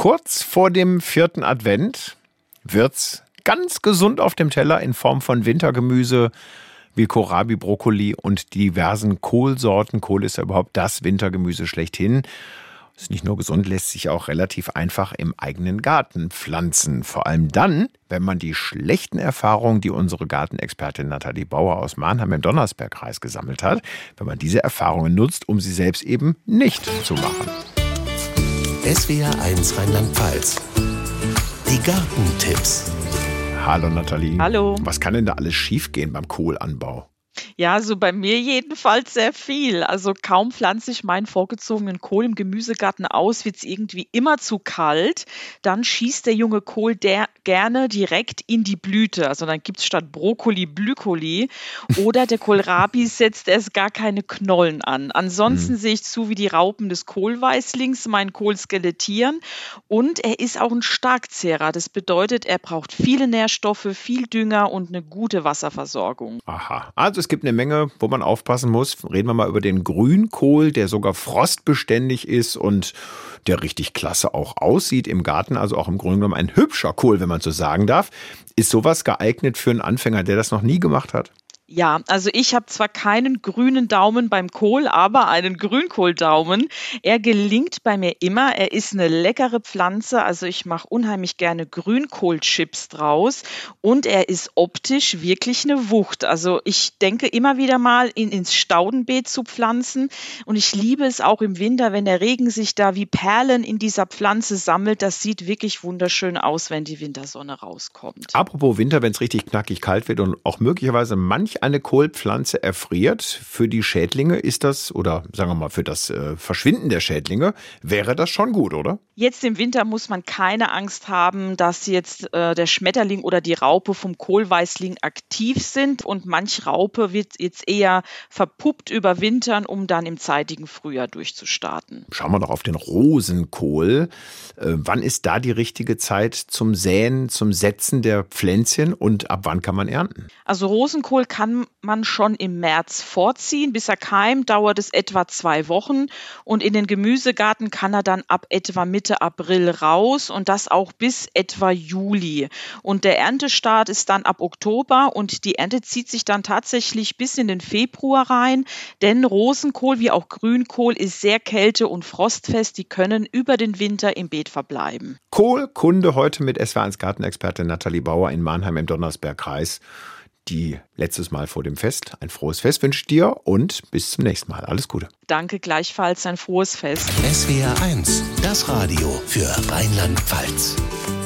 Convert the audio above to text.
Kurz vor dem 4. Advent wird's ganz gesund auf dem Teller in Form von Wintergemüse wie Kohlrabi, Brokkoli und diversen Kohlsorten. Kohl ist ja überhaupt das Wintergemüse schlechthin. Ist nicht nur gesund, lässt sich auch relativ einfach im eigenen Garten pflanzen. Vor allem dann, wenn man die schlechten Erfahrungen, die unsere Gartenexpertin Nathalie Bauer aus Mannheim im Donnersbergkreis gesammelt hat, wenn man diese Erfahrungen nutzt, um sie selbst eben nicht zu machen. SWR1 Rheinland-Pfalz. Die Gartentipps. Hallo Nathalie. Hallo. Was kann denn da alles schiefgehen beim Kohlanbau? Ja, so bei mir jedenfalls sehr viel. Also kaum pflanze ich meinen vorgezogenen Kohl im Gemüsegarten aus, wird es irgendwie immer zu kalt. Dann schießt der junge Kohl gerne direkt in die Blüte. Also dann gibt es statt Brokkoli Blükoli. Oder der Kohlrabi setzt erst gar keine Knollen an. Ansonsten sehe ich zu, wie die Raupen des Kohlweißlings meinen Kohl skelettieren. Und er ist auch ein Starkzehrer. Das bedeutet, er braucht viele Nährstoffe, viel Dünger und eine gute Wasserversorgung. Aha, also es gibt eine Menge, wo man aufpassen muss. Reden wir mal über den Grünkohl, der sogar frostbeständig ist und der richtig klasse auch aussieht im Garten. Also auch im Grunde genommen ein hübscher Kohl, wenn man so sagen darf. Ist sowas geeignet für einen Anfänger, der das noch nie gemacht hat? Ja, also ich habe zwar keinen grünen Daumen beim Kohl, aber einen Grünkohldaumen. Er gelingt bei mir immer. Er ist eine leckere Pflanze. Also ich mache unheimlich gerne Grünkohlchips draus. Und er ist optisch wirklich eine Wucht. Also ich denke immer wieder mal, ihn ins Staudenbeet zu pflanzen. Und ich liebe es auch im Winter, wenn der Regen sich da wie Perlen in dieser Pflanze sammelt. Das sieht wirklich wunderschön aus, wenn die Wintersonne rauskommt. Apropos Winter, wenn es richtig knackig kalt wird und auch möglicherweise manch eine Kohlpflanze erfriert, für die Schädlinge ist das, oder sagen wir mal für das Verschwinden der Schädlinge, wäre das schon gut, oder? Jetzt im Winter muss man keine Angst haben, dass jetzt der Schmetterling oder die Raupe vom Kohlweißling aktiv sind und manch Raupe wird jetzt eher verpuppt überwintern, um dann im zeitigen Frühjahr durchzustarten. Schauen wir doch auf den Rosenkohl. Wann ist da die richtige Zeit zum Säen, zum Setzen der Pflänzchen und ab wann kann man ernten? Also Rosenkohl kann man schon im März vorziehen. Bis er keimt, dauert es etwa 2 Wochen und in den Gemüsegarten kann er dann ab etwa Mitte April raus und das auch bis etwa Juli. Und der Erntestart ist dann ab Oktober und die Ernte zieht sich dann tatsächlich bis in den Februar rein, denn Rosenkohl wie auch Grünkohl ist sehr kälte- und frostfest. Die können über den Winter im Beet verbleiben. Kohlkunde heute mit SWR1 Gartenexpertin Nathalie Bauer in Mannheim im Donnersbergkreis. Die letztes Mal vor dem Fest. Ein frohes Fest wünsche ich dir und bis zum nächsten Mal. Alles Gute. Danke, gleichfalls ein frohes Fest. SWR1, das Radio für Rheinland-Pfalz.